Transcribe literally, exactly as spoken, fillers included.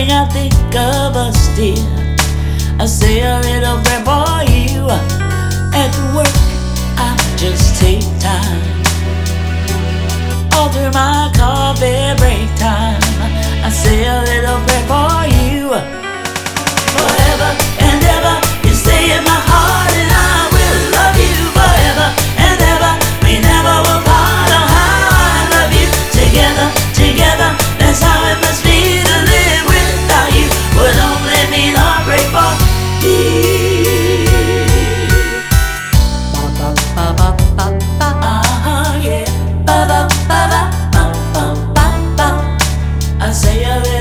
morning I think of us, dear. I say a little prayer for you. At work I just take time. All through my coffee break time, I say a little prayer for you. Forever and ever, you stay in my heart, and I will love you forever and ever. We never will part. Oh, how I love you. Together, together, that's how it must be to live without you. Would only mean heartbreak for me. Uh-huh, yeah. Ba-ba, ba-ba, ba-ba, ba-ba. I say a little